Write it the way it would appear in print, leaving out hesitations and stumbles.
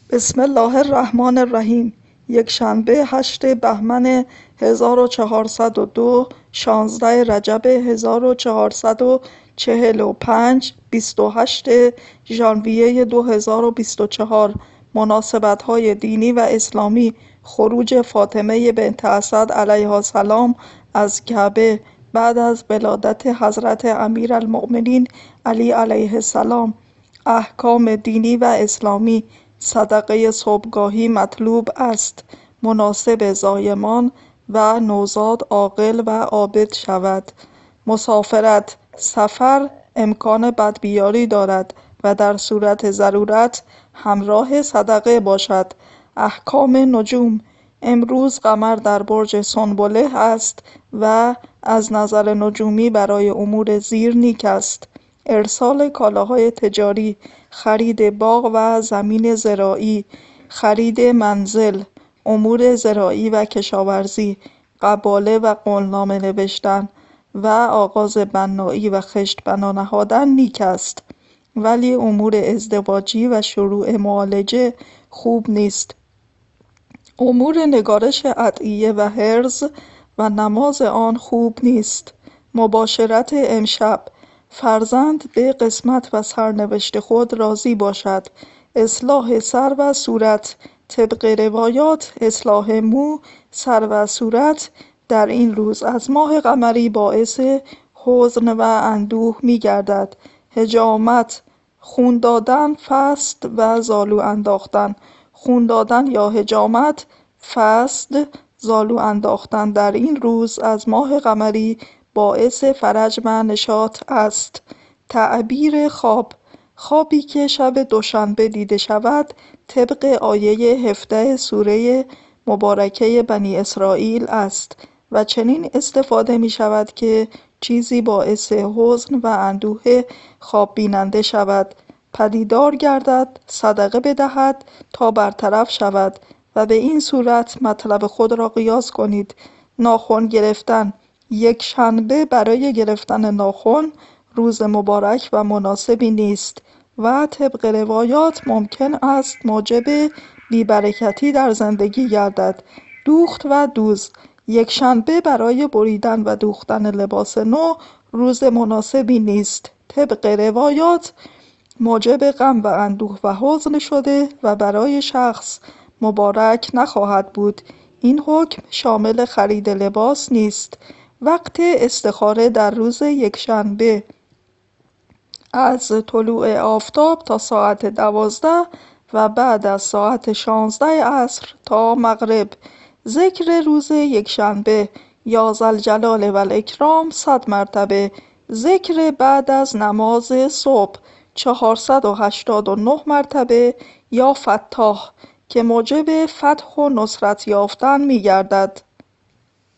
بسم الله الرحمن الرحیم. یکشنبه 8 بهمن 1402، 16 رجب 1445، 28 ژانویه 2024. مناسبت‌های دینی و اسلامی: خروج فاطمه بنت اسد علیها السلام از کعبه بعد از ولادت حضرت امیرالمؤمنین علی علیه السلام. احکام دینی و اسلامی: صدقه صبحگاهی مطلوب است، مناسب زایمان و نوزاد عاقل و عابد شود. مسافرت: سفر امکان بدبیاری دارد و در صورت ضرورت همراه صدقه باشد. احکام نجوم: امروز قمر در برج سنبله است و از نظر نجومی برای امور زیر نیک است. ارسال کالاهای تجاری: خرید باغ و زمین زراعی، خرید منزل، امور زراعی و کشاورزی، قباله و قولنامه نوشتن و آغاز بنایی و خشت بنا نهادن نیک است، ولی امور ازدواجی و شروع معالجه خوب نیست. امور نگارش ادعیه و حرز و نماز آن خوب نیست. مباشرت امشب: فرزند به قسمت و سرنوشت خود راضی باشد. اصلاح سر و صورت: طبق روایات اصلاح مو، سر و صورت در این روز از ماه قمری باعث حزن و اندوه می گردد. حجامت: خون دادن، فست و زالو انداختن. خون دادن یا حجامت، فست، زالو انداختن در این روز از ماه قمری باعث فرج و نشاط است. تعبیر خواب: خوابی که شب دوشنبه دیده شود طبق آیه 17 سوره مبارکه بنی اسرائیل است و چنین استفاده می شود که چیزی باعث حزن و اندوه خواب بیننده شود، پدیدار گردد، صدقه بدهد تا برطرف شود و به این صورت مطلب خود را قیاس کنید. ناخن گرفتن: یک شنبه برای گرفتن ناخن روز مبارک و مناسبی نیست و طبق روایات ممکن است موجب بی‌برکتی در زندگی گردد. دوخت و دوز: یک شنبه برای بریدن و دوختن لباس نو روز مناسبی نیست. طبق روایات موجب غم و اندوه و حزن شده و برای شخص مبارک نخواهد بود. این حکم شامل خرید لباس نیست. وقت استخاره در روز یکشنبه از طلوع آفتاب تا ساعت 12 و بعد از ساعت 16 عصر تا مغرب. ذکر روز یکشنبه: یا ذوالجلال و الاکرام 100 مرتبه. ذکر بعد از نماز صبح 489 مرتبه یا فتاح که موجب فتح و نصرت یافتن می گردد.